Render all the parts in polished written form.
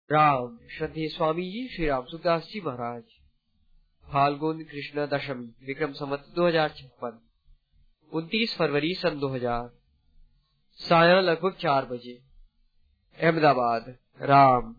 राम श्रद्धेय स्वामी जी श्री राम सुखदास जी महाराज। फाल्गुन कृष्ण दशमी विक्रम संवत 2056 29 फरवरी सन 2000 सायं लगभग 4 बजे अहमदाबाद। राम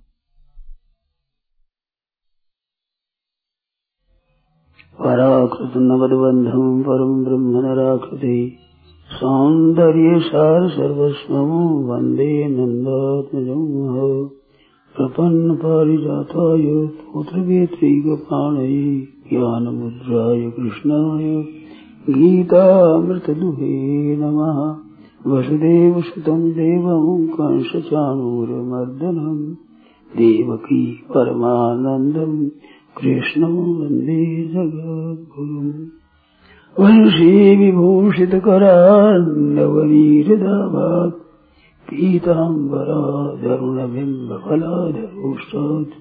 पराकृत नवद्बंधं परम ब्रह्म नराकृति सौंदर्य सार सर्वस्वं वंदे नंदात्मजं प्रपन्न पारिजाताय पुत्रवेत्रैकपाणये ज्ञानमुद्राय कृष्णाय गीतामृतदुहे नमः। वसुदेवसुतं देवं कंसचाणूरमर्दनं देवकी परमानन्दं कृष्णं वन्दे जगद्गुरुम्। वंशी विभूषितकरान्नवनीरदाभात् पीताम्बराधरुणबिम्बफलाधरोष्टात्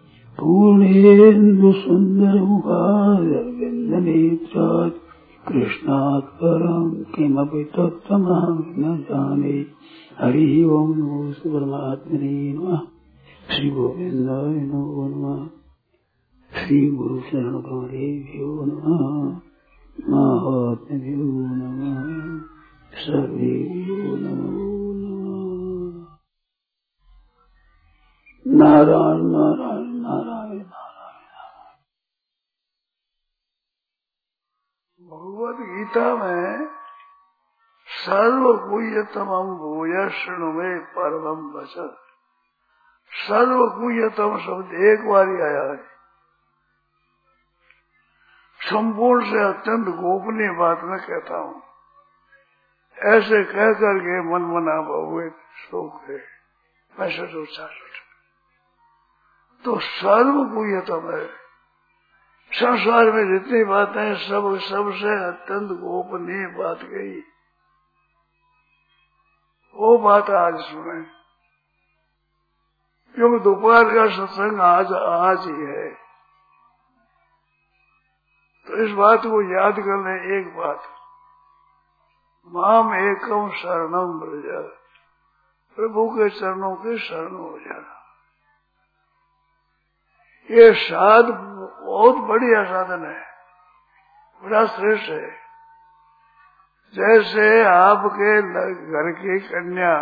पूर्णेन्दुसुन्दरमुखारविन्दनेत्रात् कृष्णात् परं किमपि तत्त्वमहं न जाने। हरिः ओं नमो परमात्मने नमः। श्री गोविन्दाय नमो नमः। श्री गुरु शरण कमलेभ्यो नमः। महात्म्यो नमः। सर्वेभ्यो नमो नमः। नारायण नारायण नारायण नारायण। भगवद गीता में सर्वगुह्यतमं भूय शृणु मे परमं वचः। सर्वगुह्यतम शब्द एक बार ही आया है। संपूर्ण से अत्यंत गोपनीय बात मैं कहता हूँ। ऐसे कह करके मन मना बहुए श्लोक है मैसेज उच्चार तो सर्वगुह्यतम है। संसार में जितनी बातें सबसे अत्यंत गोपनीय बात गई, वो बात आज सुने, क्योंकि दोपहर का सत्संग आज ही है। तो इस बात को याद कर ले। एक बात, माम एकम शरणम व्रज, प्रभु के चरणों के शरण हो जाना। ये साध बहुत बढ़िया साधन है, बड़ा श्रेष्ठ है। जैसे आपके घर की कन्या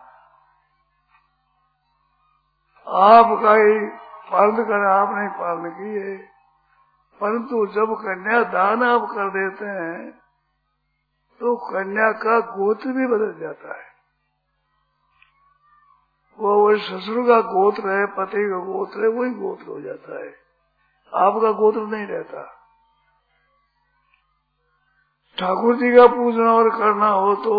आपका ही पालन कर, आपने पालन की है, परंतु जब कन्या दान आप कर देते हैं तो कन्या का गोत्र भी बदल जाता है। वो ससुर का गोत्र है, पति का गोत्र है, वही गोत्र हो जाता है, आपका गोत्र नहीं रहता। ठाकुर जी का पूजना और करना हो तो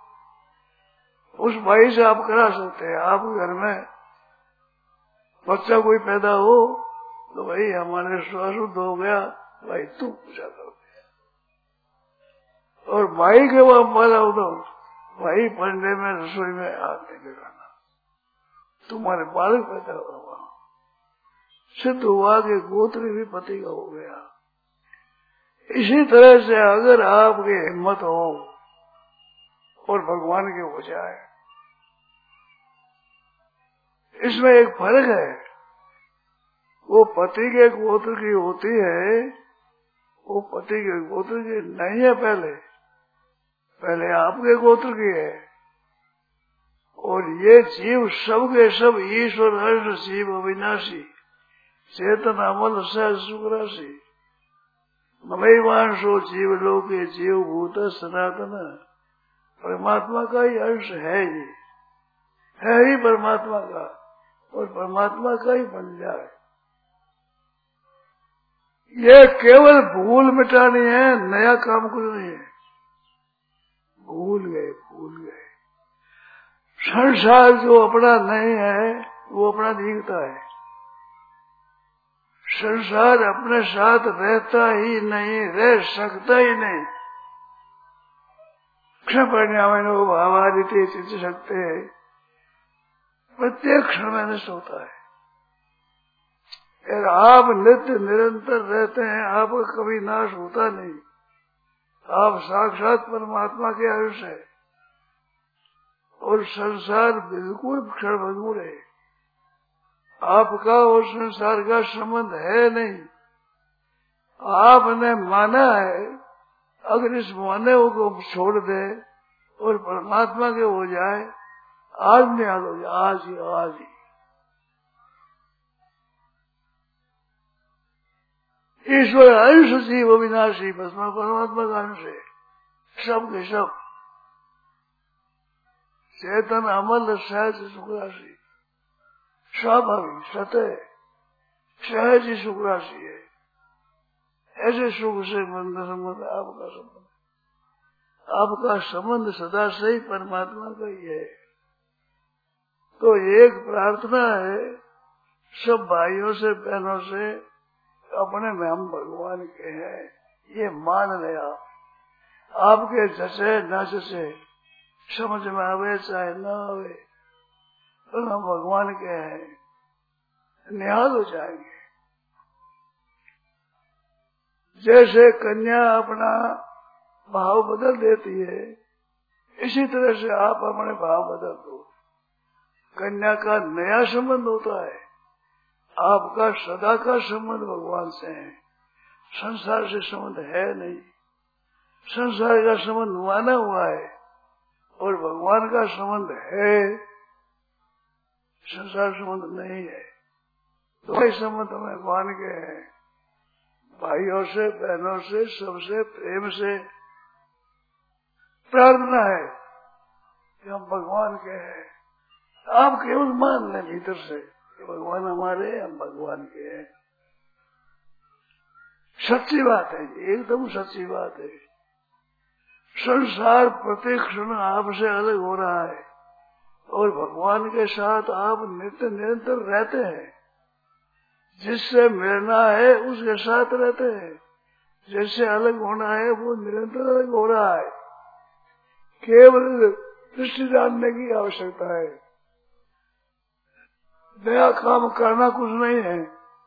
उस भाई से आप करा सकते हैं। आप घर में बच्चा कोई पैदा हो तो भाई हमारे ससुर हो गया, भाई तू पूजा करो। और भाई के वहां पैदा हो तो भाई पंडे में रसोई में आग नहीं लगाना, तुम्हारे बालक पैदा हुआ, सिद्ध हुआ कि गोत्र भी पति का हो गया। इसी तरह से अगर आपकी हिम्मत हो और भगवान के हो जाए, इसमें एक फर्क है। वो पति के गोत्र की होती है, वो पति के गोत्र की नहीं है, पहले आपके गोत्र की है। और ये जीव सब के सब ईश्वर हर्ष शिव अविनाशी चेतन अमल सहज सुखराशि ममैवांशो जीव लोके जीव भूत सनातन, परमात्मा का ही अंश है। ये है ही परमात्मा का, और परमात्मा का ही बन जाए। ये केवल भूल मिटानी है, नया काम कुछ नहीं है। भूल गए। संसार जो अपना नहीं है वो अपना दिखता है। संसार अपने साथ रहता ही नहीं, रह सकता ही नहीं। क्षण भावादित्य चिंत सकते हैं, प्रत्येक क्षण में नष्ट होता है। और आप नित्य निरंतर रहते हैं, आपका कभी नाश होता नहीं। आप साक्षात परमात्मा के अंश है और संसार बिल्कुल क्षणभंगुर है। आपका और संसार का संबंध है नहीं, आपने माना है। अगर इस माने को छोड़ दे और परमात्मा के हो जाए, आज निहाल हो जाए, आज ही आज ही। ईश्वर अंश जीव विनाशी, बस परमात्मा का अंश है, सब के सब। चेतन अमल सहज सुख राशि, स्वाभाविक सतह सहज ही सुख राशि है। ऐसे सुख से संबंध आपका संबंध, आपका संबंध सदा से ही परमात्मा का ही है। तो एक प्रार्थना है सब भाइयों से बहनों से, अपने में हम भगवान के हैं ये मान ले। आपके जैसे न जैसे समझ में आवे चाहे न आवे, तो हम भगवान के हैं, निहाल हो जाएंगे। जैसे कन्या अपना भाव बदल देती है, इसी तरह से आप अपने भाव बदल दो। कन्या का नया संबंध होता है, आपका सदा का संबंध भगवान से है, संसार से संबंध है नहीं। संसार का संबंध माना हुआ है और भगवान का संबंध है, संसार संबंध नहीं है। तो संबंध में भगवान के हैं, भाइयों से बहनों से सबसे प्रेम से प्रार्थना है कि हम भगवान के हैं। आप केवल मान लें भीतर से कि भगवान हमारे, हम भगवान के हैं। सच्ची बात है, एकदम सच्ची बात है। संसार प्रत्येक क्षण आपसे अलग हो रहा है और भगवान के साथ आप नित्य निरंतर रहते हैं। जिससे मिलना है उसके साथ रहते हैं, जिससे अलग होना है वो निरंतर अलग हो रहा है। केवल दृष्टि जानने की आवश्यकता है, नया काम करना कुछ नहीं है।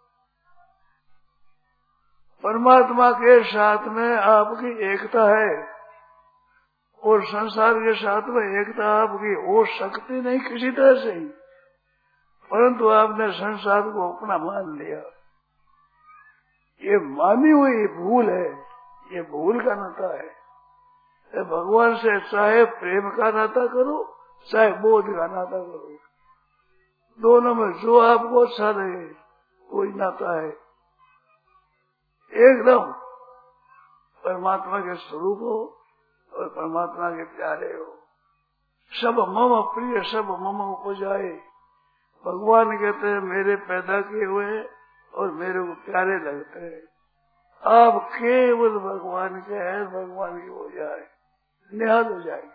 परमात्मा के साथ में आपकी एकता है और संसार के साथ में एकता आपकी हो सकती नहीं किसी तरह से ही, परंतु आपने संसार को अपना मान लिया। ये मानी हुई भूल है, ये भूल का नाता है। भगवान से चाहे प्रेम का नाता करो चाहे बोध का नाता करो, दोनों में जो आपको अच्छा लगे कोई नाता है। एकदम परमात्मा के स्वरूप हो और परमात्मा के प्यारे हो। सब मम प्रिय सब मम उपजाए, भगवान कहते हैं मेरे पैदा किए हुए और मेरे को प्यारे लगते हैं। आप केवल भगवान के हैं, भगवान की हो जाए, निहाल हो जाएंगे।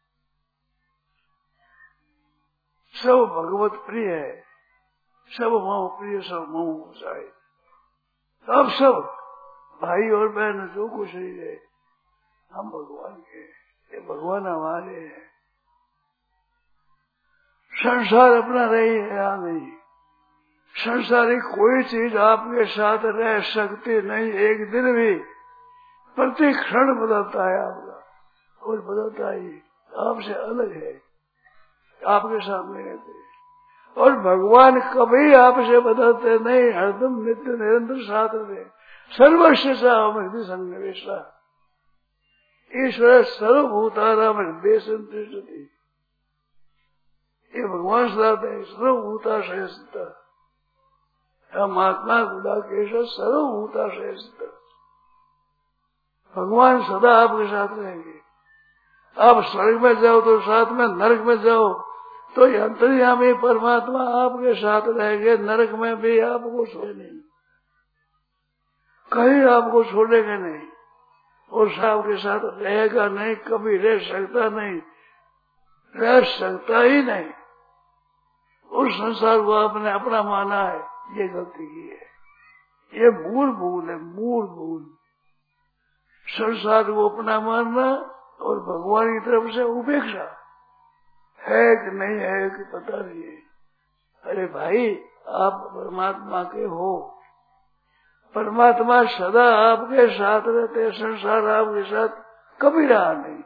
सब भगवत प्रिय है, सब मम प्रिय सब मम उपजाए। अब सब भाई और बहन जो कुछ ही है, हम भगवान के, ये भगवान हमारे हैं। संसार अपना रही है या नहीं, संसारी कोई चीज आपके साथ रह सकती नहीं। एक दिन भी प्रति क्षण बदलता है आपका और बदलता ही आपसे अलग है, आपके सामने रहते। और भगवान कभी आपसे बदलते नहीं, हरदम नित्य निरंतर साथ रहे। सर्वस्व हृदय संनिवेशा, ईश्वर सर्वभूतानां हृदय संतिष्ठति। ये भगवान सदा है, सर्वभूताशय सिद्ध, महात्मा गुडाकेश सर्वभूताशय सिद्ध। भगवान सदा आपके साथ रहेंगे। आप स्वर्ग में जाओ तो साथ में, नरक में जाओ तो अंतर्यामी परमात्मा आपके साथ रहेंगे। नरक में भी आपको छोड़े नहीं, कहीं आपको छोड़ेंगे नहीं और आपके साथ रहेगा नहीं, कभी रह सकता नहीं, रह सकता ही नहीं। उस संसार को आपने अपना माना है, ये गलती की है। ये मूल भूल है, मूल भूल। संसार को अपना मानना और भगवान की तरफ से उपेक्षा है कि नहीं है कि पता नहीं है। अरे भाई, आप परमात्मा के हो, परमात्मा सदा आपके साथ रहते, संसार आपके साथ कभी रहा नहीं।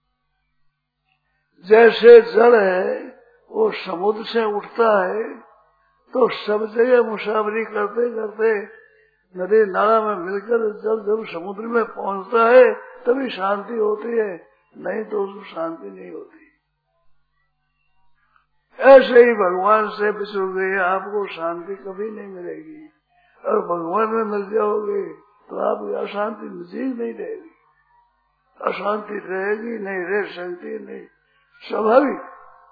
जैसे जल है वो समुद्र से उठता है तो सब जगह मुसाफरी करते करते नदी नाला में मिलकर जब समुद्र में पहुंचता है तभी शांति होती है, नहीं तो उसको शांति नहीं होती। ऐसे ही भगवान से बिछड़ गए आपको शांति कभी नहीं मिलेगी, और भगवान में मिल जाओगे तो आपकी अशांति नजीक नहीं रहेगी, अशांति रहेगी नहीं, रह सकती नहीं, स्वाभाविक।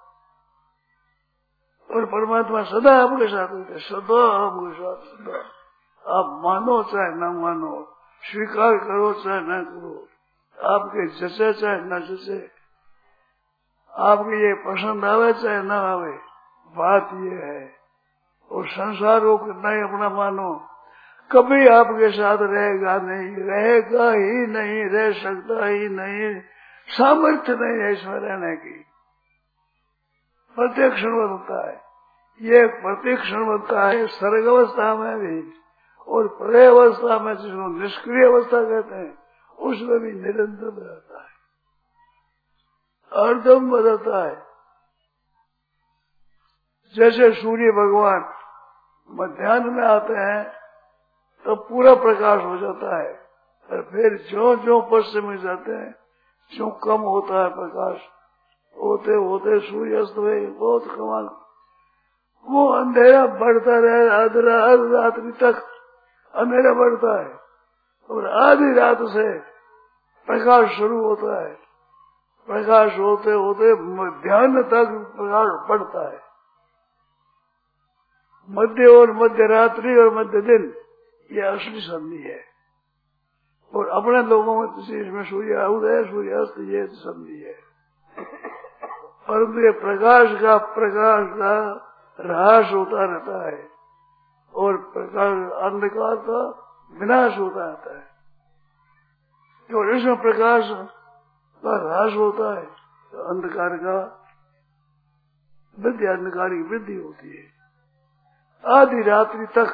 और परमात्मा सदा आपके साथ होते, सदा आपके साथ, सदा। आप मानो चाहे न मानो, स्वीकार करो चाहे न करो, आपके जचे चाहे न जचे, आपको ये पसंद आवे चाहे न आवे, बात ये है। और संसार को नहीं अपना मानो, कभी आपके साथ रहेगा नहीं, रहेगा ही नहीं, रह सकता ही नहीं, सामर्थ्य नहीं है इसमें रहने की। प्रत्येक क्षण बदलता है, ये प्रत्येक क्षण बदलता है, सर्ग अवस्था में भी और प्रलय अवस्था में, जिसको निष्क्रिय अवस्था कहते हैं, उसमें भी निरंतर बदलता है, हरदम बदलता है। जैसे सूर्य भगवान मध्याह्न में आते हैं तो पूरा प्रकाश हो जाता है, और फिर जो जो पश्चिम में जाते हैं जो कम होता है प्रकाश, होते होते सूर्य अस्त हुए, बहुत कमाल। वो अंधेरा बढ़ता रहे, हर रात्रि तक अंधेरा बढ़ता है, और आधी रात से प्रकाश शुरू होता है, प्रकाश होते होते मध्याह्न तक प्रकाश बढ़ता है। मध्य और मध्य रात्रि और मध्य दिन ये असली संधि है, और अपने लोगों में किसी इसमें सूर्य उदय सूर्य अस्त ये संधि है। परंतु ये प्रकाश का ह्रास होता रहता है, और प्रकाश अंधकार का विनाश होता रहता है। और इसमें प्रकाश का ह्रास होता है तो अंधकार का वृद्धि, अंधकार की वृद्धि होती है आधी रात्रि तक,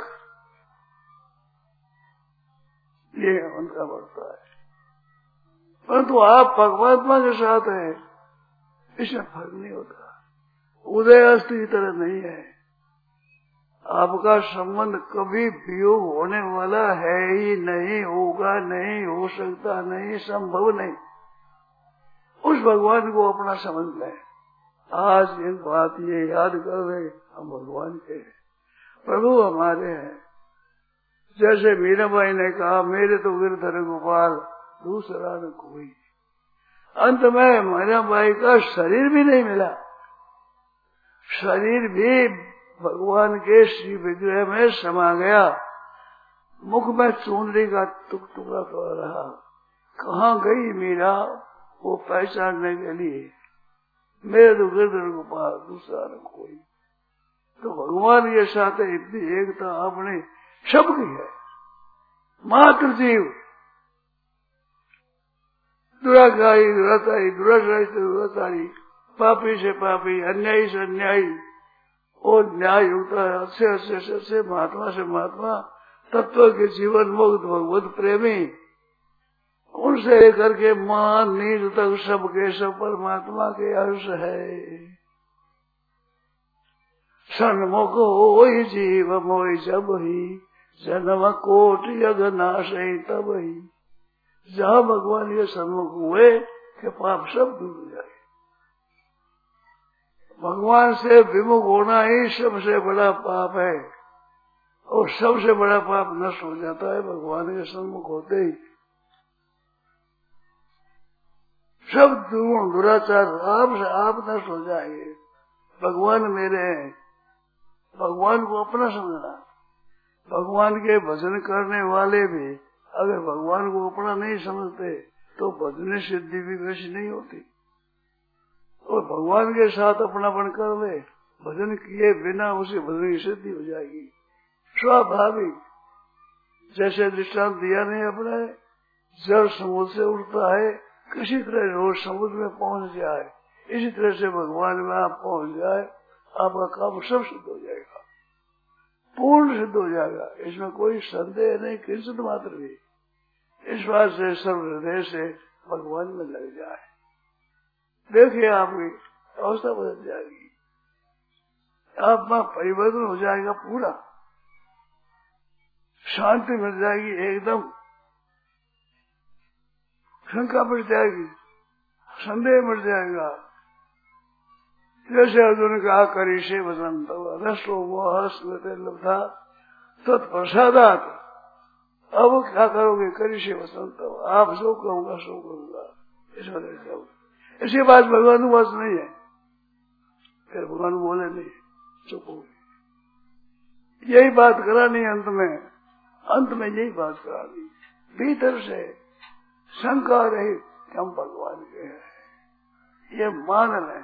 ये उनका बढ़ता है। परंतु आप परमात्मा के साथ हैं, इसमें फर्क नहीं होता, उदय अस्त की तरह नहीं है। आपका संबंध कभी वियोग होने वाला है ही नहीं, होगा नहीं, हो सकता नहीं, संभव नहीं। उस भगवान को अपना समझ लें। आज एक बात ये याद कर रहे, हम भगवान के हैं, प्रभु हमारे हैं। जैसे मीराबाई ने कहा, मेरे तो गिरधर गोपाल दूसरा न कोई। अंत में मीराबाई का शरीर भी नहीं मिला, शरीर भी भगवान के श्री विग्रह में समा गया, मुख में चूनरी का टुकड़ा तो रहा। कहाँ गई मीरा वो पहचानने के लिए, मेरे तो गिरधर गोपाल दूसरा न कोई। तो भगवान के साथ इतनी एकता आपने सबकी है। मात्र जीव दुराचारी दुराचारी, दुराचारी से दुराचारी, पापी से पापी, अन्यायी से अन्यायी, और न्याय होता है अच्छे से अच्छे, महात्मा से महात्मा, तत्व के जीवन मुक्त भगवत प्रेमी, उनसे लेकर के मान नीच तक सबके सब परमात्मा के अंश है। सन्मुख हो जीव मोहि जब ही, जन्म कोट यग नाश तब ही। जहाँ भगवान के सन्मुख हुए कि पाप सब दूर हो जाए। भगवान से विमुख होना ही सबसे बड़ा पाप है, और सबसे बड़ा पाप नष्ट हो जाता है भगवान के सन्मुख होते ही। सब दुर्गुण दुराचार आप से आप नष्ट हो जाएंगे। भगवान मेरे हैं, भगवान को अपना समझना। भगवान के भजन करने वाले भी अगर भगवान को अपना नहीं समझते तो भजन सिद्धि भी वैसी नहीं होती। और भगवान के साथ अपनापन कर ले, भजन किए बिना उसे भजन की सिद्धि हो जाएगी स्वाभाविक। जैसे दृष्टांत दिया नहीं अपने, जल समुद्र से उठता है, किसी तरह रोज समुद्र में पहुंच जाए, इसी तरह से भगवान में आप पहुंच जाए, आपका काम सब सिद्ध हो जाएगा, पूर्ण सिद्ध हो जाएगा। इसमें कोई संदेह नहीं, किंचित मात्र भी। इस बात से सर्व हृदय से भगवान में लग जाए, देखिए आपकी अवस्था बदल जाएगी। आत्मा परिवर्तन हो जाएगा पूरा, शांति मिल जाएगी एकदम, शंका मिट जाएगी, संदेह मिट जाएगा। जैसे अर्जुन ने कहा करिष्ये वचनं तव रसो मोह स्मृति लब्धा तत्प्रसादात्, अब क्या करोगे? करिष्ये वचनं तव, आप जो कहूंगा सो करूंगा, ऐसी बात भगवान वास नहीं है। फिर भगवान बोले नहीं, चुप हो गए। यही बात करानी अंत में यही बात करानी, भीतर से शंका रही हम भगवान के हैं, ये मान लें।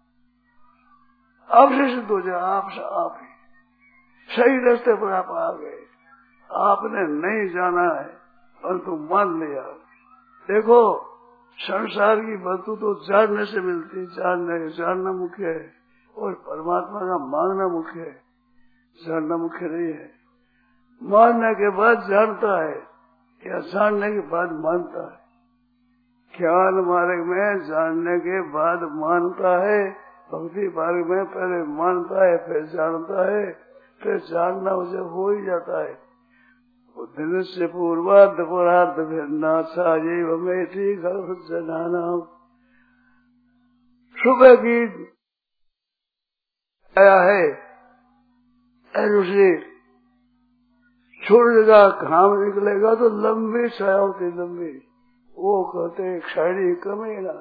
आपसे सिद्ध हो जाए, आपसे आप ही सही रास्ते पर आप आ गए, आपने नहीं जाना है परंतु मान लिया। देखो संसार की वस्तु तो जानने से मिलती, जानना मुख्य है, और परमात्मा का मांगना मुख्य है, जानना मुख्य नहीं है। मानने के बाद जानता है या जानने के बाद मानता है। ज्ञान मार्ग में जानने के बाद मानता है, भक्ति मार्ग में पहले मानता है फिर जानता है, फिर जानना उसे हो ही जाता है। दिन से पूर्वार्ध पुरार्ध भिन्नासा जीव में थी गर्भ जनाना। सुबह की आया है ऋषि, सूर्य का घाम निकलेगा तो लंबी छाया होती, लंबी, वो कहते क्षणी कमेगा।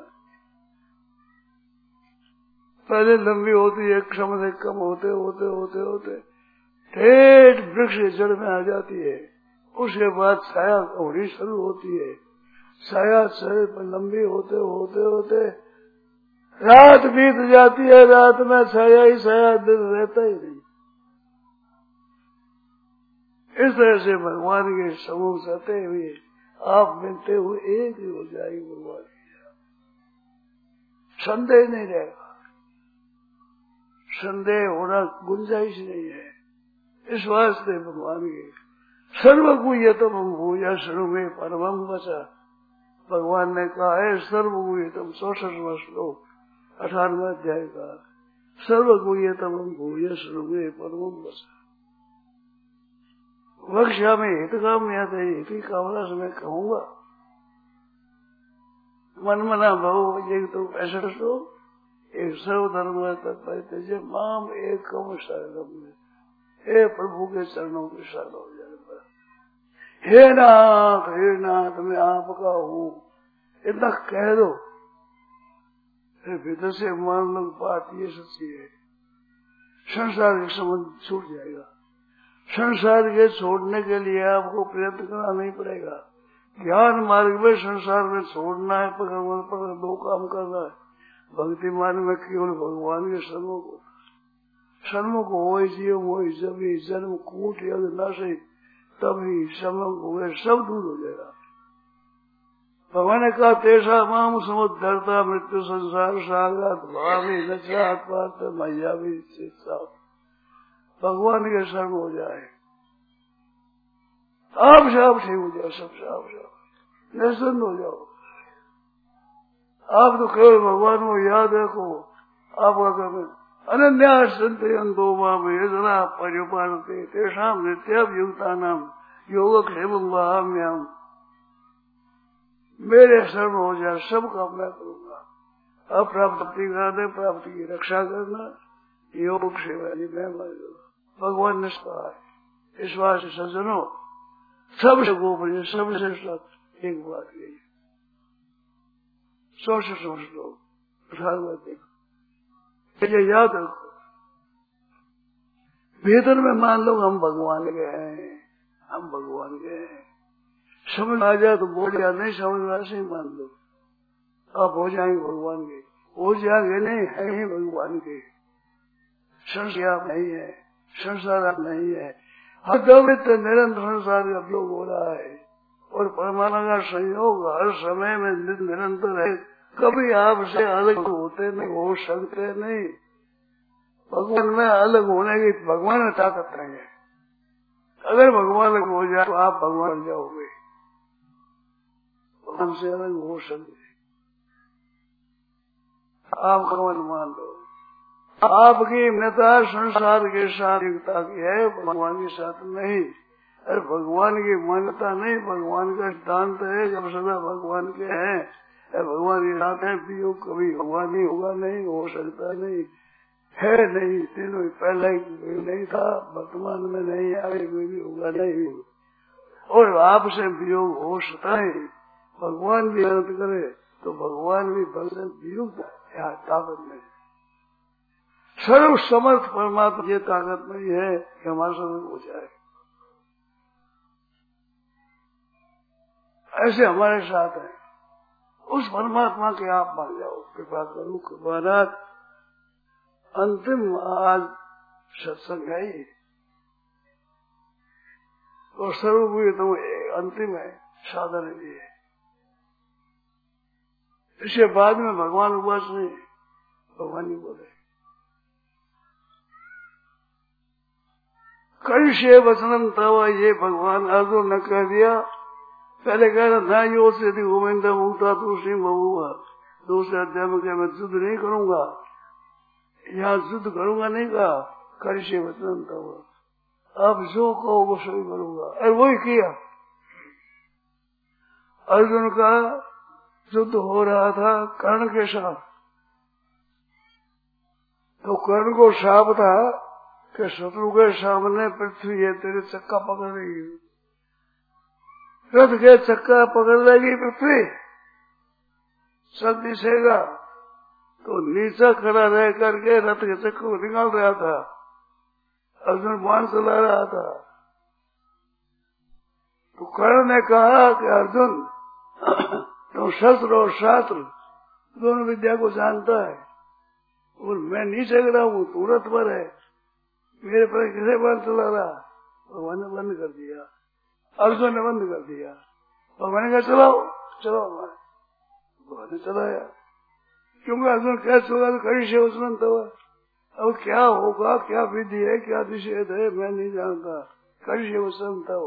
पहले लंबी होती है, क्षम से कम होते होते होते होते ठेठ वृक्ष जड़ में आ जाती है। उसके बाद छाया होनी शुरू होती है, छाया शरीर पर लंबी होते होते होते रात बीत जाती है, रात में छाया ही छाया, दिन रहता ही नहीं। इस तरह से भगवान के समूह सहते हुए आप मिलते हुए एक ही हो जाएगी भगवान की, संदेह नहीं रहेगा, संदेह होना गुंजाइश नहीं है। इस वास्ते भगवान के सर्वगुह्यतम भूया सर्वे परमं वचा, भगवान ने कहा है सर्वगुह्यतम 64वां श्लोक 18वां अध्याय का, सर्वगुह्यतम भूया सर्वे परमं वचा। वक्षा में हित काम याद है, हित की कामना से मैं कहूंगा। मन मना भाव एक तो 65 श्लोक, एक सर्वधर्म तत्परित्यज्य माम एकम शरणम में, हे प्रभु के चरणों के शरण हो जाए। हे नाथ मैं आपका हूँ, इतना कह दो, फिर भीतर से मान लो बात ये सच्ची है, संसार के संबंध छूट जाएगा। संसार के छोड़ने के लिए आपको प्रयत्न करना नहीं पड़ेगा। ज्ञान मार्ग में संसार में छोड़ना है, भगवान पर दो काम करना है। भक्ति मार्ग में केवल भगवान के सन्मुख हो जीव हो, जब ही जन्म कूट यद नाशे, तभी सम्मुख हुए सब दूर हो जाएगा। भगवान ने कहा तेषा माम समुद्धरता मृत्यु संसार सागरात भावी नचात पात मैया भी भगवान के शरण हो जाए, आप साफ ठीक हो जाओ, सब साफ निश्चिंत हो जाओ। आप तो केवल भगवान को याद रखो, आपका कर्म अनन्या संतयन्तो माम यजना पर्युपासते तेषां नित्याभियुक्तानां योगक्षेमं वहाम्यहम्। मेरे शरण हो जाए, सब काम मैं करूंगा। अप्राप्ति कराने, प्राप्ति की रक्षा करना, योग सेवा मैं भगवान ने कहा है। इस बात से सज्जनों, सबसे गोपनीय सबसे सत्य एक बात यही, 100 लोग ये याद रखो। भीतर में मान लो हम भगवान के हैं, हम भगवान के हैं। समझ आ जाए तो बोल या नहीं समझ में ऐसे ही मान लो, आप हो जाएंगे भगवान के, हो जाएंगे नहीं है ही भगवान के। संसार नहीं है, संसार आप नहीं है। हर दौलत निरंतर संसार का उपयोग हो रहा है और परमात्मा का संयोग हर समय में निरंतर है, कभी आपसे अलग होते नहीं, हो सकते नहीं। भगवान में अलग होने की भगवान में ताकत नहीं है। अगर भगवान अलग हो जाए तो आप भगवान बन जाओगे, भगवान से अलग हो सकते। आप भगवान मान लो, आपकी मित्रता संसार के साथ एकता की है, भगवान के साथ नहीं। अरे भगवान की मान्यता नहीं, भगवान का सिद्धांत है जब सदा भगवान के हैं, भगवान के साथ है, वियोग कभी भगवान ही होगा, नहीं हो सकता, नहीं है, नहीं तीनों पहले नहीं था, वर्तमान में नहीं, आगे कोई भी होगा नहीं। और आपसे वियोग हो सकता है, भगवान भी मेहनत करे तो भगवान भी भगवान वियोग यहाँ ताकत नहीं। सर्व समर्थ परमात्मा ये ताकत नहीं है कि हमारे साथ हो जाए। ऐसे हमारे साथ है, उस परमात्मा के आप मान जाओ, कृपा करो, कृपानाथ। अंतिम आज सत्संग है ये, और सर्वभूत तो अंतिम है, साधन है ये। इसके बाद में भगवान उपास नहीं, भगवान ही बोले कई से वचनम तवा, ये भगवान अर्जुन ने कह दिया। पहले कह रहा था यो से गोविंद मुक्ता तू सिंह बहुआ, दूसरे अध्याय में क्या मैं युद्ध नहीं करूंगा, यहाँ युद्ध करूंगा नहीं कहा, कई से वचनम तवा, अब जो कहो वो सही करूंगा। अरे वही किया। अर्जुन का युद्ध हो रहा था कर्ण के साथ, तो कर्ण को शाप था कि शत्रु के सामने पृथ्वी है तेरे चक्का पकड़ रही है, रथ के चक्का पकड़ लेगी पृथ्वी, सब दिसेगा। तो नीचा खड़ा रह करके रथ के चक्कर को निकाल रहा था, अर्जुन बाण चला रहा था। तो कर्ण ने कहा कि अर्जुन तो शस्त्र और शास्त्र दोनों विद्या को जानता है, और मैं नीचे खड़ा हूँ, तू रथ पर है, मेरे पर किसे बाण चला रहा। भगवान ने बंद कर दिया, अर्जुन ने बंद कर दिया। भगवान ने कहा चलाओ चलाओ, भगवान ने चलाया। क्योंकि अर्जुन क्या चला तो कड़ी से उसमें तो अब क्या होगा, क्या विधि है, क्या निषेध है, मैं नहीं जानता, कड़ी से उसमें था।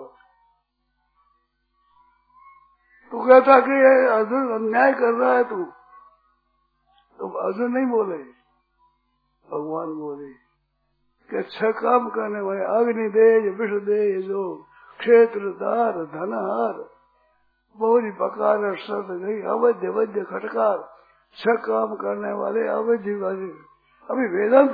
तू कहता कि अर्जुन अन्याय कर रहा है तू, तो अर्जुन नहीं बोले, भगवान बोले कि 6 काम करने वाले अग्निदेज विषदेज जो क्षेत्रदार धनहार बहुरी पकार शर्त गई अवध्य वध्य खटकार, 6 काम करने वाले अवध्य वाले। अभी वेदांत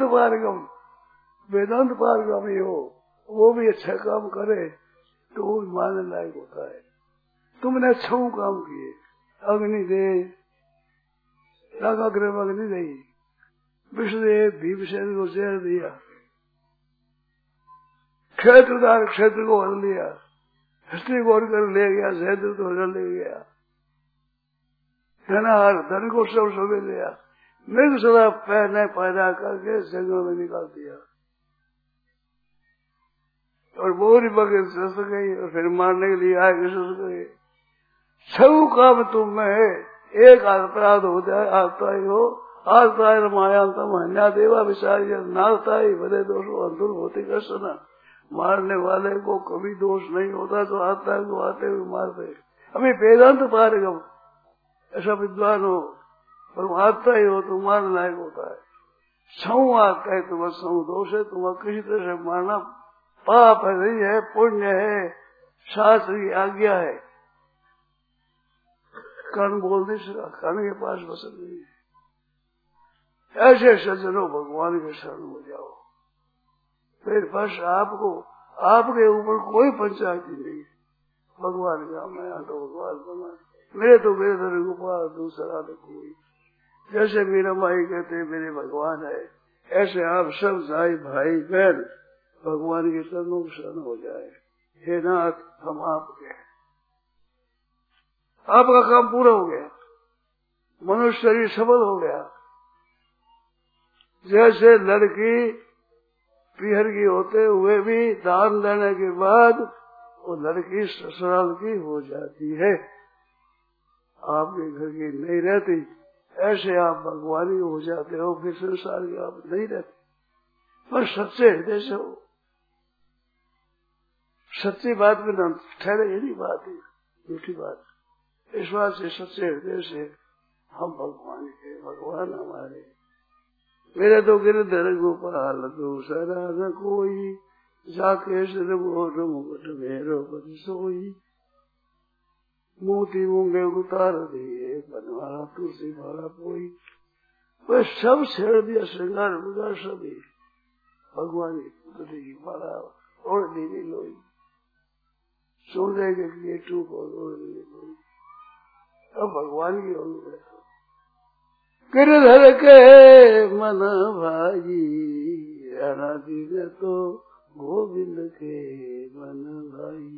पारगम हो, वो भी 6 काम करे तो वो मानने लायक होता है। तुमने 6 काम किए, अग्नि दे, रागाग्रह अग्नि दे, विषदेव भीमसेन को जहर दिया, क्षेत्रदार क्षेत्र को हर लिया, हस्ती को कर ले गया, क्षेत्र को हर ले गया, धनहार धन को सब सभी लिया, मृग सदा पहने पैदा करके जंगल में निकाल दिया, और बोरी बगे सस गई, और फिर मारने के लिए आए सस गए। 6 काम तुम में है, एक अपराध हो जाए आता ही हो, आता है मायांतम हन्या देवा विचार नाता ही बड़े दोषों अंतुर होती कृष्ण। मारने वाले को कभी दोष नहीं होता, तो आता है तो आते हुए मारते। अभी वेदांत पारगम ऐसा विद्वान हो, पर आता ही हो तो मारने लायक होता है। 6 आता है तो बस 6 दोष है, तुम किसी तरह से मारना पाप है, नहीं है, पुण्य है, शास्त्र की आज्ञा है। कर्ण बोल नहीं सका, कर्ण के पास वसन नहीं है। ऐसे सज्जनों भगवान के शरण हो जाओ, फिर बस आपको आपके ऊपर कोई पंचायती नहीं। भगवान का मैं तो भगवान बना, मेरे तो मेरे धर गोपाल दूसरा तो कोई। जैसे मीरा माई कहते मेरे भगवान है, ऐसे आप सब भाई बहन भगवान के चरणों में शरण हो जाए। हे नाथ हम आपके, आपका काम पूरा हो गया, मनुष्य शरीर सफल हो गया। जैसे लड़की पीहर की होते हुए भी दान देने के बाद वो लड़की ससुराल की हो जाती है, आपके घर की नहीं रहती। ऐसे आप भगवानी हो जाते हो, फिर संसार के आप नहीं रहते, पर सच्चे हृदय से हो। सच्ची बात में न ठहरे, यही बात है, झूठी बात। इस बात से सच्चे हृदय से हम भगवान के, भगवान हमारे, मेरे तो गिरधर गोपाल दूसरा न कोई, जाके सिर मोर मुकुट मेरो पद सोई। मोती मूंगे उतार दिए, बनवारा तुलसी माला पोई। वह सब छेड़ दिया, श्रृंगार विगार सभी भगवान की माला ओढ़ दी लोई। सोने के लिए टूप ओढ़ दी लोई। अब भगवान की ओर गए। गिरधर के मन भाई, अनादि में तो गोविंद के मन भाई।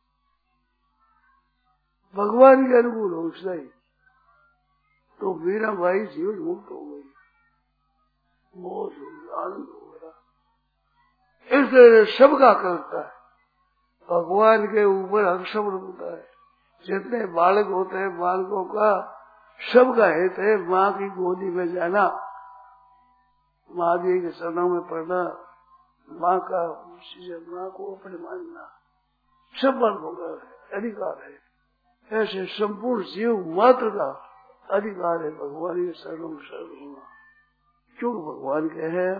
भगवान के अनुकूल हो सही तो मीरा भाई जीवन मुक्त हो गई, मौज हो गई, आनंद हो गया। इसलिए सबका करता है, भगवान के ऊपर हक सब होता है। जितने बालक होते हैं बालकों का सबका हित है माँ की गोदी में जाना, माँ जी के चरणों में पड़ना, माँ का माँ को अपने मानना, सब बालकों का अधिकार है। ऐसे संपूर्ण जीव मात्र का अधिकार है भगवान के शरणों में शरण होना, क्योंकि भगवान के है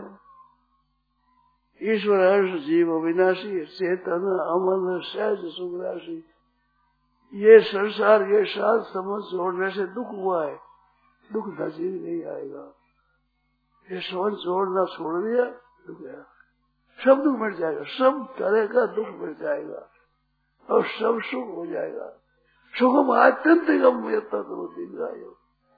ईश्वर हर्ष जीव अविनाशी, चेतन अमन सहज सुखराशि। ये संसार ये साथ समझ छोड़ने से दुख हुआ है, दुख नजीक नहीं आएगा। ये समझ छोड़ना छोड़ दिया दुख है, सब दुख मिट जाएगा, सब तरह का दुख मिट जाएगा और सब सुख हो जाएगा। सुखम अत्यंत गम्यता तो दीर्घायु।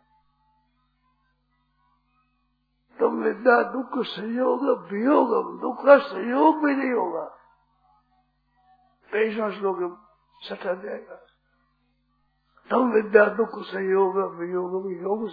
तुम विद्या दुख संयोग वियोग, दुख का संयोग भी नहीं होगा। 23वां श्लोक छठा जाएगा। तुम विद्या दुख संयोग वियोग योग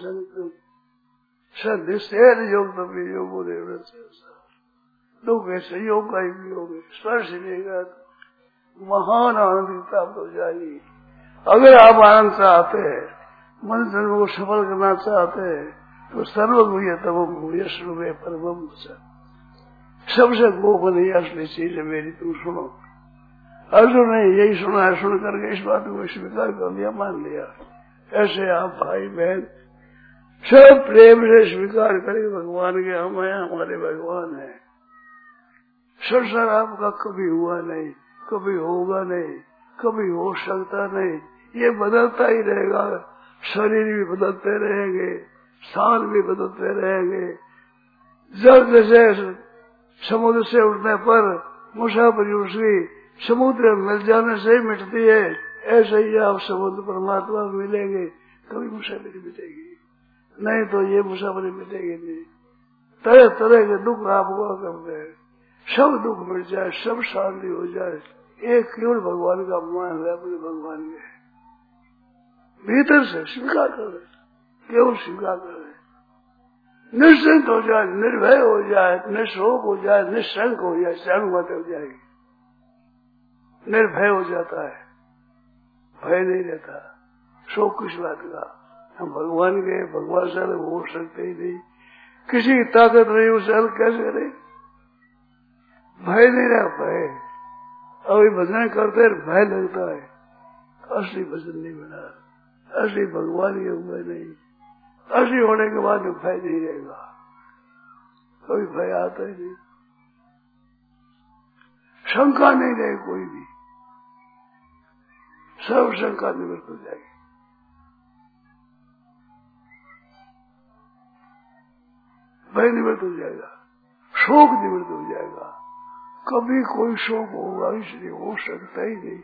संधिशेर योग तो वियोग दुख है, संयोग का ही वियोग है। स्पर्श लेगा महान आनंद प्राप्त हो जाएगी। अगर आप आनंद चाहते हैं, मन जन्म को सफल करना चाहते हैं, तो सर्वगुह्य तमम भूय श्रुवे परमम सबसे गोपनीय असली चीज है मेरी, तुम सुनो। अर्जुन ने यही सुना है, सुन करके इस बात को स्वीकार कर लिया, मान लिया। ऐसे आप भाई बहन सब प्रेम से स्वीकार करें भगवान के हम हैं, हमारे भगवान है। संसार आपका कभी हुआ नहीं, कभी होगा नहीं, कभी हो सकता नहीं, ये बदलता ही रहेगा। शरीर भी बदलते रहेंगे, स्थान भी बदलते रहेंगे। जब जैसे समुद्र से उठने पर मुसाफिरी उसकी समुद्र मिल जाने से ही मिटती है, ऐसे ही आप समुद्र परमात्मा मिलेंगे, कभी मुसाफिरी मिटेगी नहीं, तो ये मुसाफिरी मिटेगी नहीं। तरह तरह के दुख आपको करते हैं, सब दुख मिट जाए, सब शांति हो जाए, एक केवल भगवान का मान है, अपने भगवान के भीतर से स्वीकार करे, केवल स्वीकार करे, निश्चिंत हो जाए, निर्भय हो जाए, निशोक हो जाए, निशंक हो जाए, शंक मत हो जाएगी। निर्भय हो जाता है, भय नहीं रहता। शोक किस बात का? हम भगवान के, भगवान से अलग हो सकते ही नहीं, किसी की ताकत नहीं, उसे अलग कैसे करे? भय नहीं रहा, भय। अभी भजन करते भय लगता है, असली भजन नहीं बना, असली भगवान के ऊपर नहीं। असली होने के बाद भय नहीं रहेगा, कभी भय आता ही नहीं, शंका नहीं रहे कोई भी, सब शंका निवृत्त हो जाएगी। भय निवृत्त हो जाएगा, शोक निवृत्त हो जाएगा, कभी कोई शोक होगा इसलिए हो सकता ही नहीं,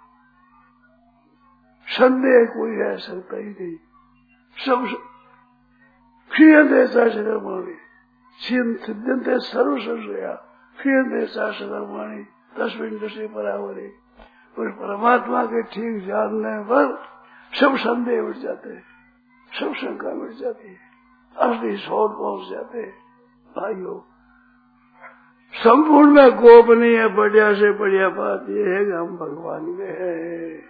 संदेह कोई रह सकता ही नहीं। सब क्षीयते कर्माणि सिद्ध्यन्ते सर्व संशया क्षीयते कर्माणि तस्मिन् दृष्टि परावरे। उस परमात्मा के ठीक जानने पर सब संदेह मिट जाते हैं, सब शंका मिट जाती है, असली शोध पहुंच जाते हैं। भाइयों, संपूर्ण में गोपनीय बढ़िया से बढ़िया बात यह है कि हम भगवान में हैं,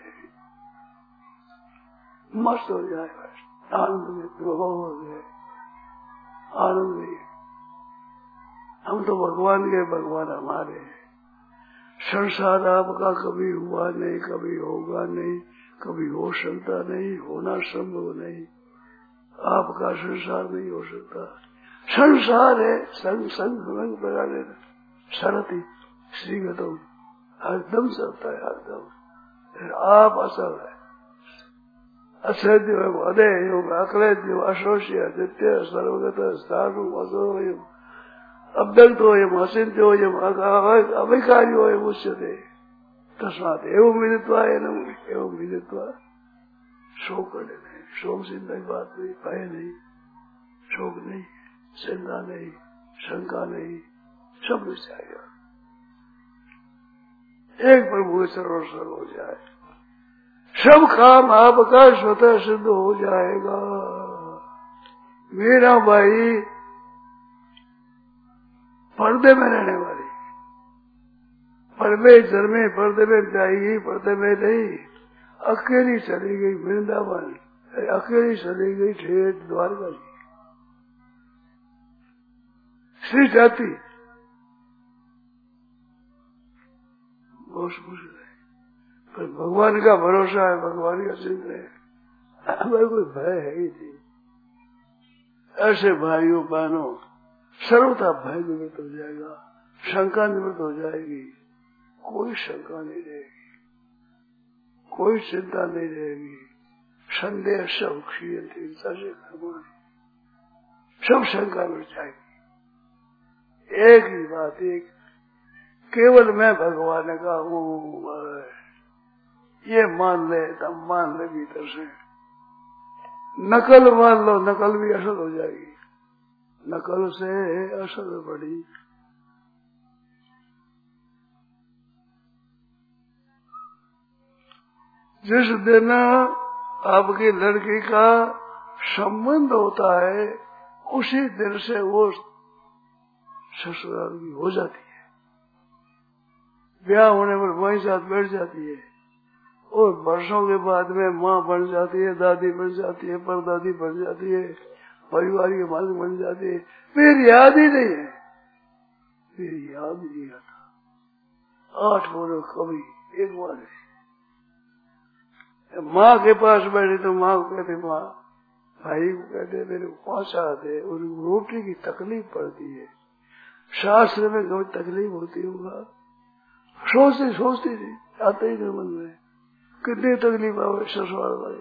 मस्त हो जाए, बस आनंद में प्रभाव हो जाए, आनंद में हम तो भगवान के, भगवान हमारे हैं। संसार आपका कभी हुआ नहीं, कभी होगा नहीं, कभी हो सकता नहीं, होना संभव नहीं। आपका संसार नहीं हो सकता, संसार है संग संग रंग प्रकार सरती श्रीगतम हरदम चलता है हरदम। आप असल है असेद्य अदय योग अक्लेद्य अशोष्य द्वितीय सर्वगत स्थानु अजोयम अब्दग्धोयम अचिंत्योयम अविकार्योयम उच्यते तस्मात् एवं विदित्वा एवं विदित्वा शोक करने नहीं, शोक चिंता की बात नहीं, भय नहीं, शोक नहीं, चिंता नहीं, शंका नहीं, सब मिल जाएगा। एक प्रभु सर्वस्व हो जाए, सब काम आपका स्वतः सिद्ध हो जाएगा। मेरा भाई पर्दे में रहने वाली, पर्दे जन्मे पर्दे में जाएगी, पर्दे में नहीं, अकेली चली गई वृंदावन, अकेली चली गई ठेठ द्वारका जी, श्री जाति बहुत मुश्किल है, पर भगवान का भरोसा है, भगवान का चिंतन है, हमें कोई भय है ही नहीं। ऐसे भाइयों बहनों सर्वथा भय निवृत्त हो जाएगा, शंका निवृत्त हो जाएगी, कोई शंका नहीं रहेगी, कोई चिंता नहीं रहेगी, संदेह सब क्षीयते से सब शंका मिट जाएगी। एक ही बात, एक केवल मैं भगवान का हूँ, ये मान ले तब मान ले भीतर से, नकल मान लो, नकल भी असल हो जाएगी, नकल से असल बड़ी। जिस दिन आपकी लड़की का संबंध होता है उसी दिन से वो ससुराल की हो जाती है, ब्याह होने पर वहीं साथ बैठ जाती है और वर्षों के बाद में माँ बन जाती है, दादी बन जाती है, परदादी बन जाती है, परिवार के मालिक बन जाती है। फिर याद ही नहीं है, फिर याद ही नहीं आता। 8 बोलो कभी एक बार है। माँ के पास बैठे तो माँ को कहते माँ, भाई को कहते मेरे को पहुंचा दे, उनको रोटी की तकलीफ पड़ती है, शास्त्र में कभी तकलीफ होती होगा, सोचती थी, आते ही नहीं मन में कितनी तकलीफ आवे ससुराल वाले,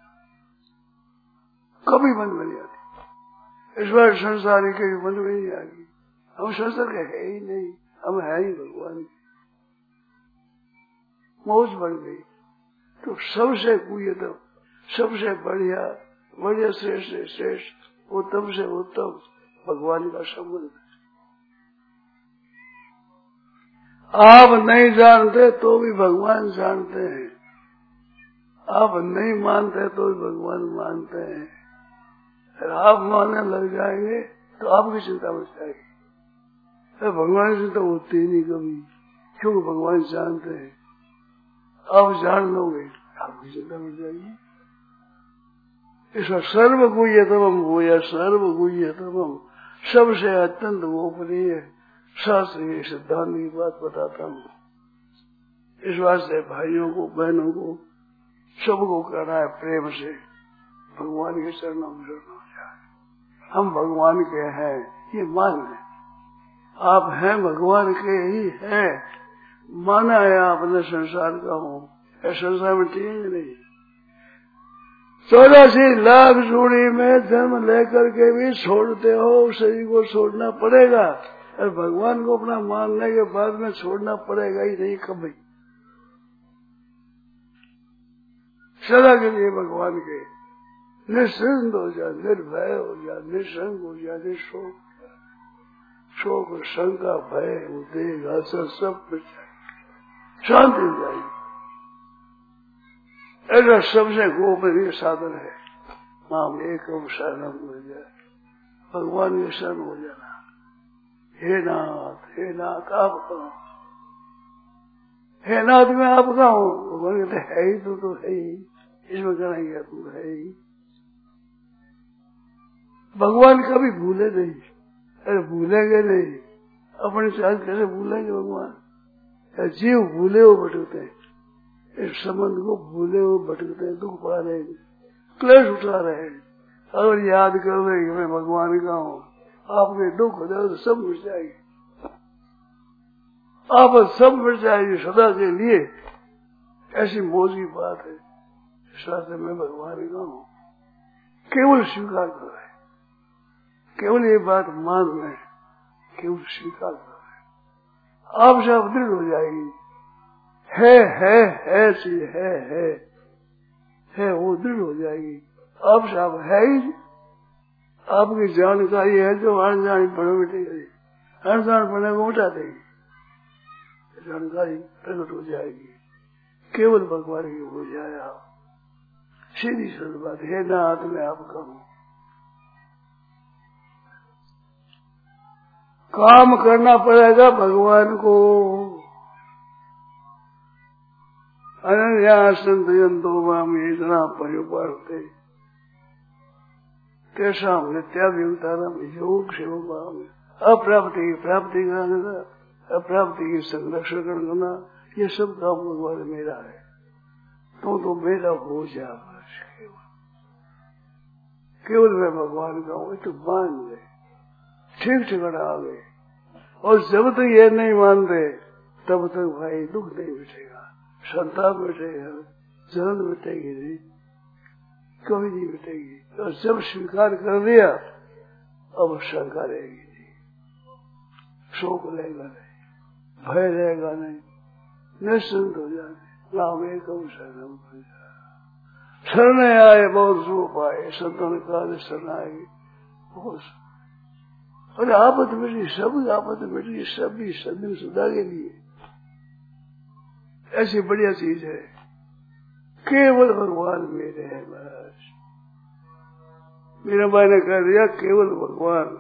कभी मन में नहीं आती। इस बार संसारी के मन में नहीं आएगी, हम संसार के है ही नहीं, हम है ही भगवान की, मौज बन गई। तो सबसे गुह्यतम, सबसे बढ़िया बढ़िया श्रेष्ठ से श्रेष्ठ, उत्तम से उत्तम भगवान का संबंध। आप नहीं जानते तो भी भगवान जानते हैं, आप नहीं मानते तो भी भगवान मानते हैं। अगर आप मानने लग जाएंगे तो आपकी चिंता बच जाएगी। भगवान की चिंता होती ही नहीं कभी, क्योंकि भगवान जानते हैं। आप जान लोगे आपकी चिंता मिट जाएगी। इसका सर्वगुह्यतमम भूया सर्वगुह्यतमम, सबसे अत्यंत गोपनीय शास्त्रीय सिद्धांत की बात बताता हूँ। इस वास्ते भाइयों को बहनों को सबको कहना है प्रेम से भगवान के चरणों में शरण हो जाए। हम भगवान के हैं ये मान लें, आप हैं भगवान के ही हैं, माना है आपने संसार का हूँ, संसार में ठीक नहीं। 84 लाख जोड़ी में जन्म लेकर के भी छोड़ते हो, शरीर को छोड़ना पड़ेगा, और भगवान को अपना मानने के बाद में छोड़ना पड़ेगा ही नहीं कभी। सदा के लिए भगवान के निश्चिंत हो जा, निर्भय हो जा, निसंग हो जा, निशोक, शोक शंका भय उद्वेग आशा सब मिट जाएगी, शांति हो जाएगी। ऐसा सबसे गोपनीय साधन है। माम एकम शरणम हो जाए, भगवान के शरण हो जाना। हे नाथ आप कहो, हे नाथ मैं आपका हूँ। भगवान कहते है ही तो है ही, इसमें कहना गया तू है ही। भगवान कभी भूले नहीं, अरे भूलेंगे नहीं, अपनी चाल कैसे भूलेंगे भगवान। जीव भूले हो भटकते हैं, इस संबंध को भूले हो भटकते हैं, दुख पा रहे हैं, क्लेश उठा रहे हैं। अगर याद कर रहे कि मैं भगवान का हूँ, आपके दुख दर्द सब मिट जाएगी, आप सब मिट जाएगी सदा के लिए। ऐसी मौज की बात है। शास्त्र में भगवान का हूं, केवल स्वीकार कर रहे, केवल ये बात मान लें, केवल स्वीकार कर रहे, आपसे आप दृढ़ हो जाएगी। है चीज है वो दृढ़ हो जाएगी। आपसे आप है ही, आपकी जानकारी है जो अनजानी पढ़ो मिटेगी, अनजान पढ़ने को उठा देगी, जानकारी प्रकट हो जाएगी। केवल भगवान की हो जाए आप, सीधी सरल बात है ना। हाथ में आप करो, काम करना पड़ेगा भगवान को। अनन्या संतयंतो माम इतना परिवारते तेषाम नित्याभियुक्तानाम योग सेवकाम। अप्राप्ति की प्राप्ति करना, अप्राप्ति की संरक्षण करना, ये सब काम भगवान मेरा है। तो मेरा हो जा बस, केवल मैं भगवान का हूँ तो मान ले, ठीक ठिकाना आ गए। और जब तक ये नहीं मानते तब तक भाई दुख नहीं मिटेगा, संताप मिटेगा, जलन मिटेगी नहीं, कभी नहीं मिटेगी। और जब स्वीकार कर दिया अब शंका रहेगी नहीं, शोक रहेगा नहीं, भय रहेगा नहीं, निश्चिंत हो जाए। राम एक शरणम शरण आए बहुत रूप आए, संतन काल शरण आएगी बहुत। और आपत मिटी, सब आपत मिटी, सभी सदन सुधा के लिए ऐसी बढ़िया चीज है। केवल भगवान मेरे है बस। मेरा भाई ने कह दिया केवल भगवान।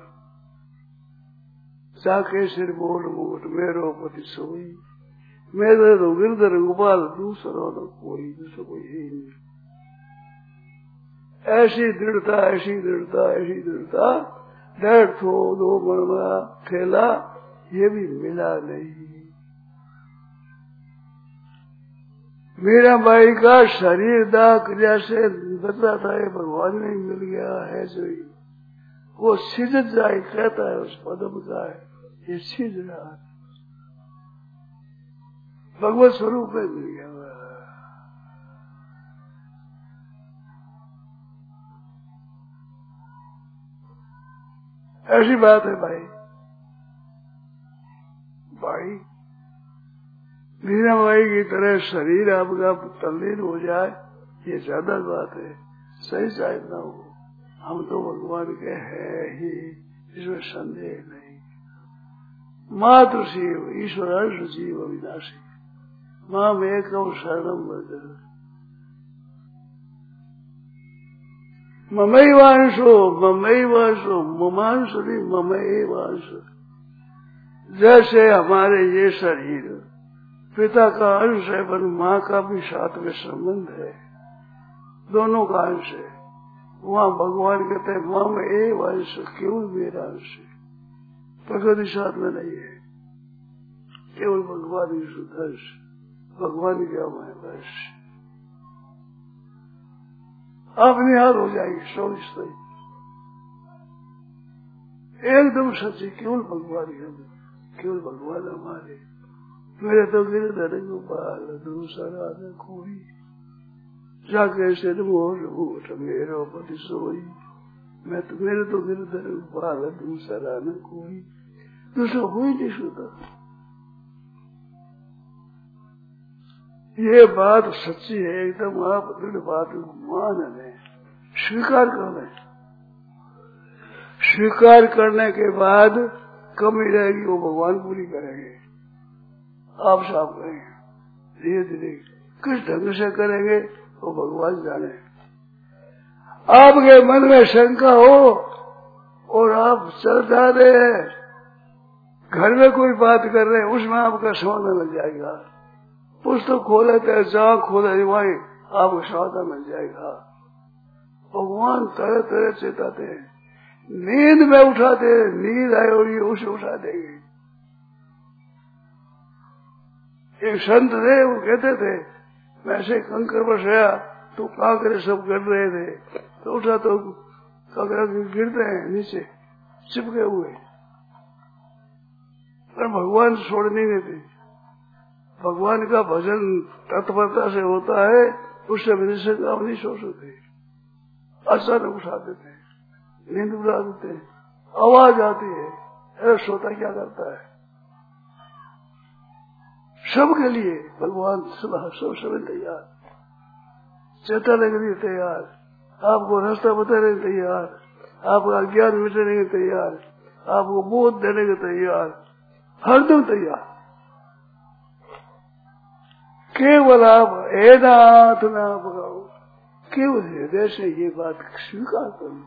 जाके सिर बोल मोट मेरो पति सोई, मेरे तो गिरधर गोपाल दूसरा तो कोई, दूसरा कोई है ही नहीं। ऐसी दृढ़ता, ऐसी दृढ़ता, ऐसी दृढ़ता, 1.5 2 मणवा ठेला ये भी मिला नहीं। मीरा बाई का शरीर दाह क्रिया से बदला था, ये भगवान में मिल गया है जो वो सिद्ध जाए कहता है, उस पदम का है ये सिद्ध रहा, भगवत स्वरूप में मिल गया। ऐसी बात है भाई। मीरा बाई की तरह शरीर आपका तल्लीन हो जाए ये ज्यादा बात है, सही शायद ना हो। हम तो भगवान के है ही, इसमें संदेह नहीं। मातृ शिव ईश्वर जीव अविनाशी, माम एकम शरणम व्रज, ममैवांशो ममैवांशो ममांशुरी ममैवांशो। जैसे हमारे ये शरीर पिता का अंश है, पर माँ का भी साथ में संबंध है, दोनों का अंश है। वहाँ भगवान कहते हैं माँ में एक अंश, केवल मेरा अंश है, प्रकृति साथ में नहीं है, केवल भगवान की शुद्ध अंश, भगवान क्या मैं बस। आप निहाल हो जाएगी सोच सही, एकदम सच्ची, केवल भगवान है, केवल भगवान हमारे। मेरे तो गिरधर गोपाल दूसरा न कोई, जाके सिर मोर मोट मेरो पति सोई। मैं तो मेरे तो गिरधर गोपाल दूसरा न कोई, दूसरा हो ही नहीं सकता। ये बात सच्ची है एकदम। आप दृढ़ बात मान लें, स्वीकार कर लें। स्वीकार करने के बाद कमी रहेगी वो भगवान पूरी करेंगे। आप साफ करेंगे, धीरे धीरे किस ढंग से करेंगे वो भगवान जाने। आपके मन में शंका हो और आप चल जा रहे हैं, घर में कोई बात कर रहे हैं, उसमें आपका समाधान मिल जाएगा। पुस्तक खोले थे, जहाँ खोले वहीं आपको समाधान मिल जाएगा। भगवान तरह तरह चेताते हैं, नींद में उठाते, नींद आए और ये उसे उठा देंगे। एक संत थे, वो कहते थे मैं ऐसे कंकर पर सोया तो कांकरे सब गिर रहे थे, तो उठा तो कांकरे गिरते हैं नीचे, चिपके हुए, पर भगवान छोड़ नहीं देते। भगवान का भजन तत्परता से होता है, उससे विधि से काम नहीं छोड़ सकते। अचानक उठा देते हैं, नींद उड़ा देते हैं, आवाज आती है, अरे सोता क्या करता है। सबके लिए भगवान सब समय तैयार, चेताने के लिए तैयार, आपको रास्ता बताने के तैयार, आपका ज्ञान मिटाने के तैयार, आपको बोध देने के तैयार, हरदम तैयार। केवल आप हे नाथ ना पकाओ, केवल हृदय से ये बात स्वीकार करो।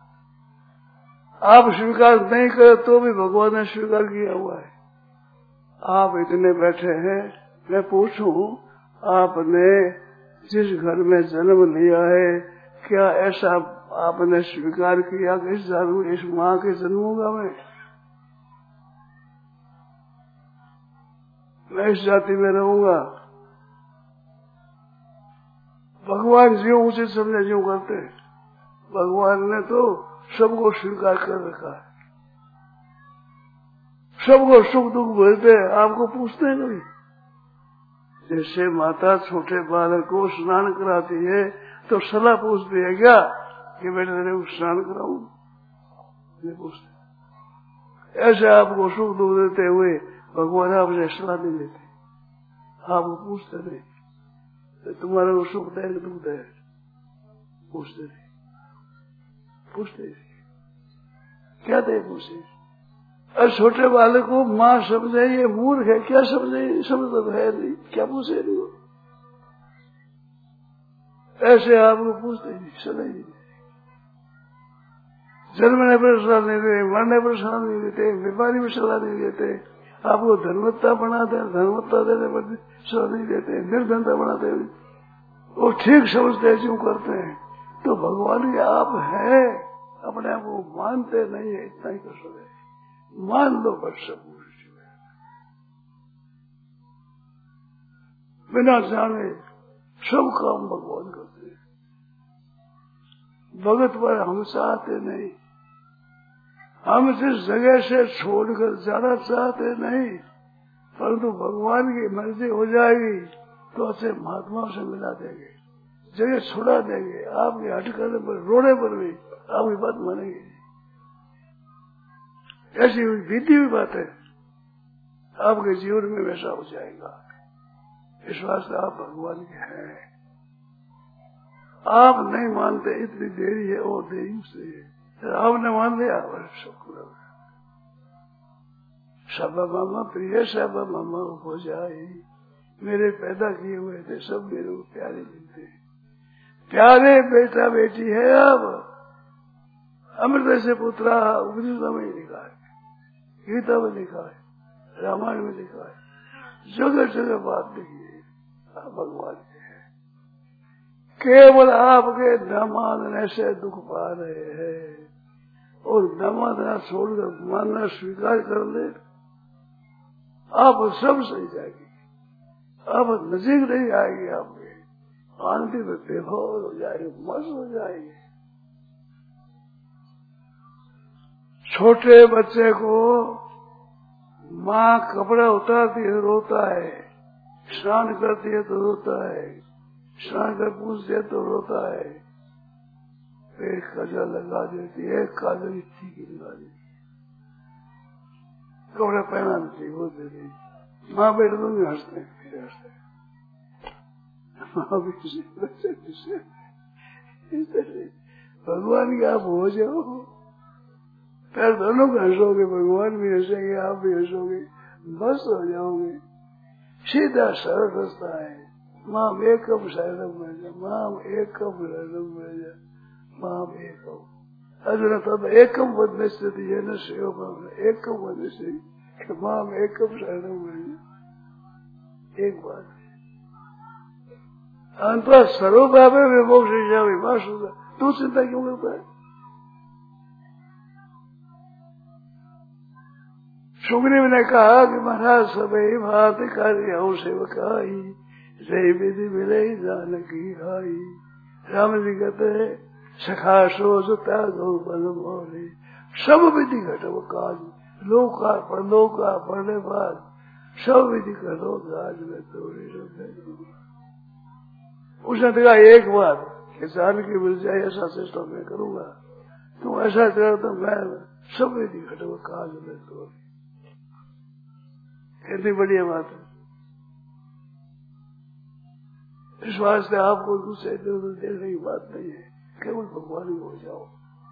आप स्वीकार नहीं करे तो भी भगवान ने स्वीकार किया हुआ है। आप इतने बैठे हैं, मैं पूछूं, आपने जिस घर में जन्म लिया है, क्या ऐसा आपने स्वीकार किया कि इस माँ के जन्मूंगा मैं इस जाति में रहूंगा। भगवान जो उचित समझे जो करते हैं। भगवान ने तो सबको स्वीकार कर रखा है, सबको सुख दुख बोलते हैं, आपको पूछते हैं कभी। जैसे माता छोटे बालक को स्नान कराती है तो सलाह पूछती है क्या कि बेटे तेरे को स्नान कराऊं, नहीं पूछते। ऐसे आपको सुख दुख देते हुए भगवान आपसे सलाह नहीं देते, आपको पूछते नहीं तुम्हारे को सुख दे दुख दे, पूछते नहीं, पूछते क्या दे पूछे। और छोटे बालक को माँ समझे ये मूर्ख है, क्या समझे, समझता तो है नहीं, क्या पूछे नहीं। ऐसे आपको पूछते नहीं, सलाह नहीं देते। जन्मने पर सलाह नहीं देते, मरने पर सलाह नहीं देते, बीमारी में सलाह नहीं देते, आपको धनवत्ता बनाते हैं, धनवत्ता देने पर सलाह नहीं देते, निर्धनता बनाते हैं, वो ठीक समझते जो करते हैं। तो भगवान के आप हैं, अपने आप को मानते नहीं है, इतना ही कर सकते। मान लो बस सब कुछ, बिना जाने सब काम भगवान करते हैं। भगत पर हम चाहते नहीं, हम जिस जगह से छोड़कर जाना चाहते नहीं, परंतु भगवान की मर्जी हो जाएगी तो अच्छे महात्माओं से मिला देंगे, जगह छुड़ा देंगे। आपके हट करने पर, रोने पर भी आपकी बात मानेंगे। ऐसी बीती हुई बात है, आपके जीवन में वैसा हो जाएगा। इस वास्ते आप भगवान के हैं। आप नहीं मानते, इतनी देरी है और देरी से आपने मान लिया, शुक्र। सब मामा प्रिय सब मामा हो जाए, मेरे पैदा किए हुए थे सब मेरे को प्यारे मिलते, प्यारे बेटा बेटी है। अब अमृत से पुत्रा उपनिषद में लिखा है, गीता में लिखा है, रामायण में लिखा है, जगह जगह बात लिखी है। आप भगवान के हैं, केवल आपके न मानने से दुख पा रहे हैं, और न मानना छोड़कर मानना स्वीकार कर ले, आप सब सही जाएगी, आप नजीक नहीं आएगी, आपके आंटी में बेहोर हो जाएगी, मस्त हो जाएगी। छोटे बच्चे को माँ कपड़ा उतारती है रोता है, स्नान करती है तो रोता है, स्नान कर पूछते तो रोता है, फिर काजल लगा देती है, काजल इच्छी की लगा देती है, कपड़ा पहना देती वो दे देती। माँ बेटे तो नहीं हंसते, फिर हंसते माँ भी भगवान के आप हो जाओ, फिर दोनों को हंसोगे, भगवान भी हंसेंगे, आप भी हंसोगे, बस हो जाओगे। सीधा सरल रास्ता है। माँ एक कप शरणम में जा, माँ एक कप शरणम में जा, माँ एक कप अर्जुन तब एक कप बदने स्थिति है न सेव एक कप बदने स्थिति, माँ एक कप शरणम में जा। एक बात अंत सर्वभावे विमोक्ष जावे, माँ सुधा तू चिंता क्यों करता है। सुग्रीव ने कहा कि महाराज सभी भात कार्य हो सेवकाई, जय विधि मिले जानकी आई। राम जी कहते हैं सखा सोचता गो बल मोरे, सब विधि घटो काज, लोकार परलोकार पढ़ने बाद सब विधि घटो काज में तोड़ी रखे। उसने कहा एक बार किसान की मिल जाए ऐसा सिस्टम मैं करूंगा, तुम ऐसा कर तो मैं सब विधि घटो काज में तोड़ी। कितनी बढ़िया बात है। इस वास्ते आपको दूसरे देखने की बात नहीं है, केवल भगवान ही हो जाओ।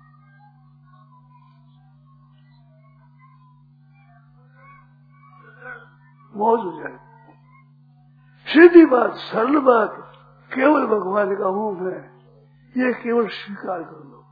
मौज हो जाए। सीधी बात, सरल बात, केवल भगवान का हूं मैं, ये केवल स्वीकार कर लो,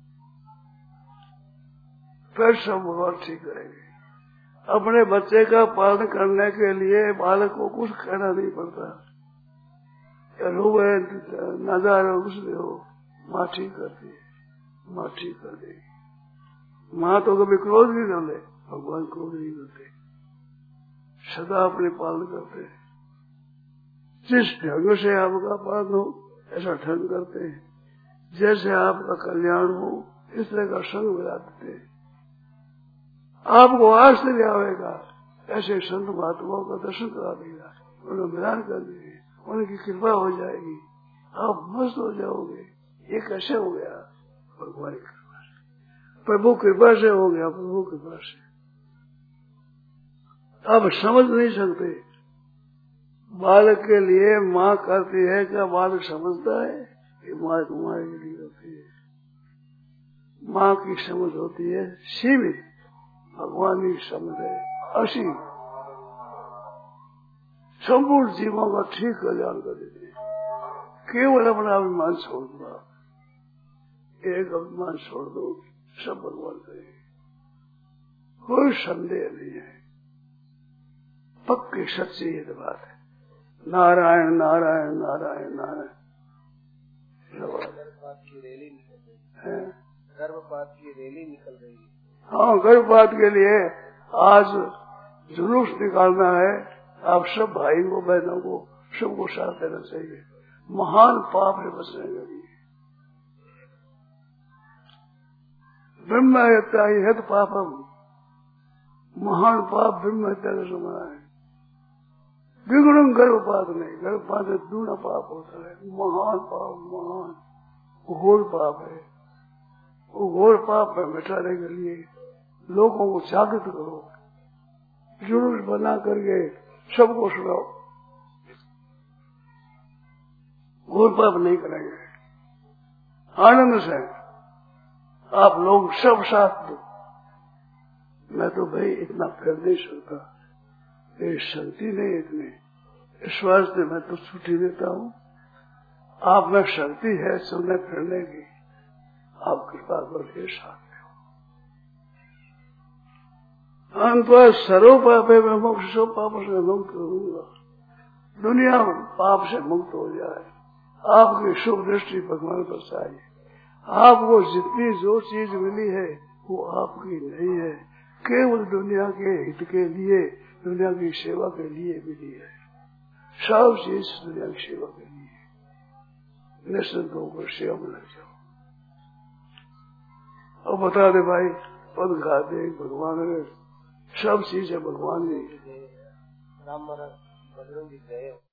फिर सब भगवान ठीक करेंगे। अपने बच्चे का पालन करने के लिए बालक को कुछ कहना नहीं पड़ता, रोवे नादार हो कुछ भी हो, माँ ठीक करती है, माँ ठीक कर देगी। माँ तो कभी क्रोध नहीं कर ले, भगवान क्रोध नहीं करते, सदा अपने पालन करते हैं। जिस ढंग से आपका पालन हो ऐसा ढंग करते हैं, जैसे आपका कल्याण हो इस तरह का संग मिला देते हैं। आपको आश्चर्य आवेगा, ऐसे संत महात्माओं का दर्शन करा देगा, उन्हें मिलान कर देंगे, उनकी कृपा हो जाएगी, आप मस्त हो जाओगे। ये कैसे हो गया? भगवान की कृपा से, प्रभु कृपा से हो गया, प्रभु कृपा से। आप समझ नहीं सकते। बालक के लिए माँ करती है, क्या बालक समझता है? ये माँ तुम्हारे लिए होती है। माँ की समझ होती है सीमित, भगवान की समझ है असीम, संपूर्ण जीवों का ठीक कल्याण कर देती है। केवल अपना अभिमान छोड़ दो, एक अभिमान छोड़ दो, सब भगवान करेंगे, कोई संदेह नहीं है, पक्की सच्ची ये बात है। नारायण नारायण नारायण नारायण। गर्भपात की रैली निकल रही है, गर्भपात की रैली निकल रही है। हाँ, गर्भपात के लिए आज जुलूस निकालना है। आप सब भाई को, बहनों को, सबको साथ देना चाहिए, महान पाप है बचने के लिए। ब्रह्म हत्या ही है तो पापम, महान पाप ब्रह्म हत्या का समान है। विगुणम गर्भपात नहीं, गर्भपात में दूना पाप होता है, महान पाप, महान घोर पाप है। वो घोर पाप में मिटाने के लिए लोगों को जागृत करो, जुलूस बना करके सबको सुनाओ, घोर पाप नहीं करेंगे। आनंद से आप लोग सब साथ दो। मैं तो भाई इतना फिर नहीं सकता, मेरी शक्ति नहीं इतनी, इस वास्ते मैं तो छुट्टी देता हूँ। आप में शक्ति है चलने फिरने की, आप कृपा करके साथ अंत सर्व पापे में मोक्ष, सब पापों से मुक्त करूंगा, दुनिया पाप से मुक्त हो जाए। आपकी शुभ दृष्टि भगवान पर चाहिए। आपको जितनी जो चीज मिली है वो आपकी नहीं है, केवल दुनिया के हित के लिए, दुनिया की सेवा के लिए मिली है। सब चीज दुनिया की सेवा के लिए। निश्चिंत होकर सेवा में लग जाओ। और बता दे भाई, पद खाते भगवान ने सब चीजें भगवान ने। राम महाराज बजरंग जी गए।